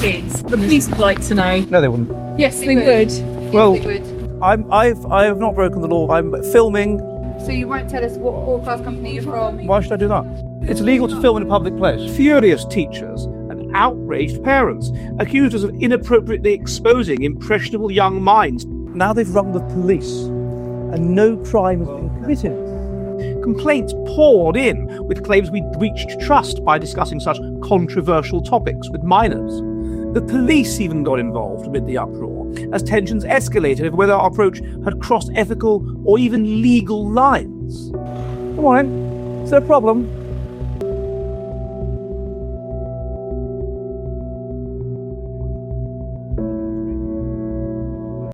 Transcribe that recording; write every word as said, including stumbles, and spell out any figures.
kids? The police would like to know. No, they wouldn't. Yes, they, They would. would. Well, Yes, they would. I'm, I've, I have not broken the law. I'm filming. So you won't tell us what broadcast company you're from? Why should I do that? It's illegal to film in a public place. Furious teachers and outraged parents accused us of inappropriately exposing impressionable young minds. Now they've rung the police and no crime has been committed. Complaints poured in with claims we'd breached trust by discussing such controversial topics with minors. The police even got involved amid the uproar as tensions escalated over whether our approach had crossed ethical or even legal lines. Come on in. Is there a problem?